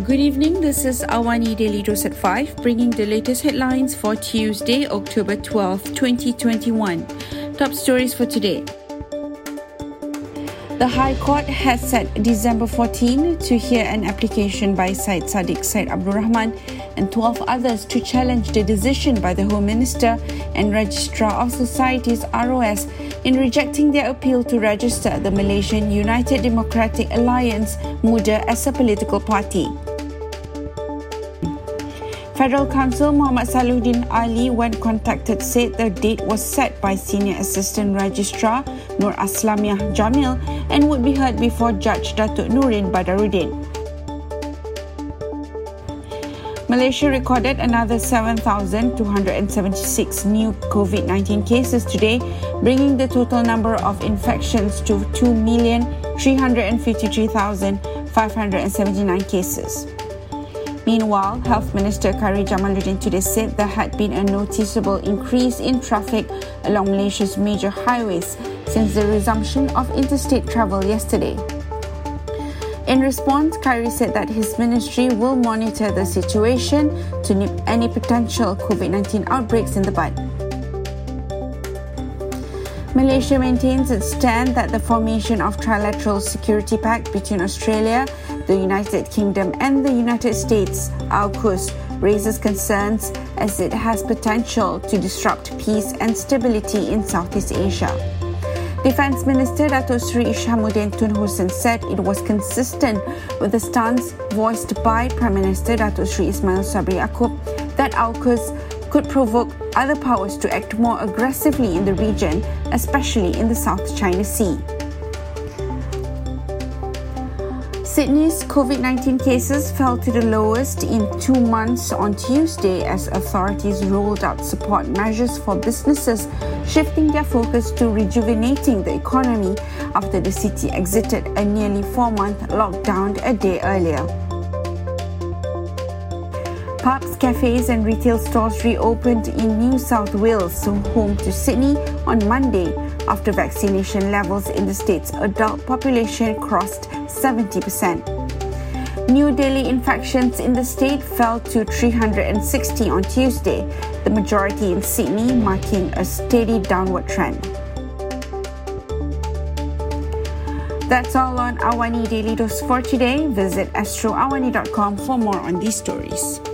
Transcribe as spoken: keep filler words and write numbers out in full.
Good evening, this is Awani Daily Dose at five, bringing the latest headlines for Tuesday, October twelfth, twenty twenty-one. Top stories for today. The High Court has set December fourteenth to hear an application by Syed Saddiq Syed Abdul Rahman and twelve others to challenge the decision by the Home Minister and Registrar of Societies R O S in rejecting their appeal to register the Malaysian United Democratic Alliance Muda as a political party. Federal Counsel Muhammad Saluddin Ali, when contacted, said the date was set by Senior Assistant Registrar Nur Aslamiah Jamil and would be heard before Judge Datuk Nurin Badaruddin. Malaysia recorded another seven thousand two hundred seventy-six new COVID nineteen cases today, bringing the total number of infections to two million three hundred fifty-three thousand five hundred seventy-nine cases. Meanwhile, Health Minister Khairy Jamaluddin today said there had been a noticeable increase in traffic along Malaysia's major highways since the resumption of interstate travel yesterday. In response, Khairy said that his ministry will monitor the situation to nip any potential COVID nineteen outbreaks in the bud. Malaysia maintains its stand that the formation of trilateral security pact between Australia, the United Kingdom and the United States, AUKUS, raises concerns as it has potential to disrupt peace and stability in Southeast Asia. Defence Minister Dato' Sri Ishamuddin Tun Hussein said it was consistent with the stance voiced by Prime Minister Dato' Sri Ismail Sabri Yaakob that AUKUS could provoke other powers to act more aggressively in the region, especially in the South China Sea. Sydney's COVID nineteen cases fell to the lowest in two months on Tuesday as authorities rolled out support measures for businesses, shifting their focus to rejuvenating the economy after the city exited a nearly four-month lockdown a day earlier. Pubs, cafes and retail stores reopened in New South Wales, home to Sydney, on Monday after vaccination levels in the state's adult population crossed seventy percent. New daily infections in the state fell to three hundred sixty on Tuesday, the majority in Sydney, marking a steady downward trend. That's all on Awani Daily Dose for today. Visit astro awani dot com for more on these stories.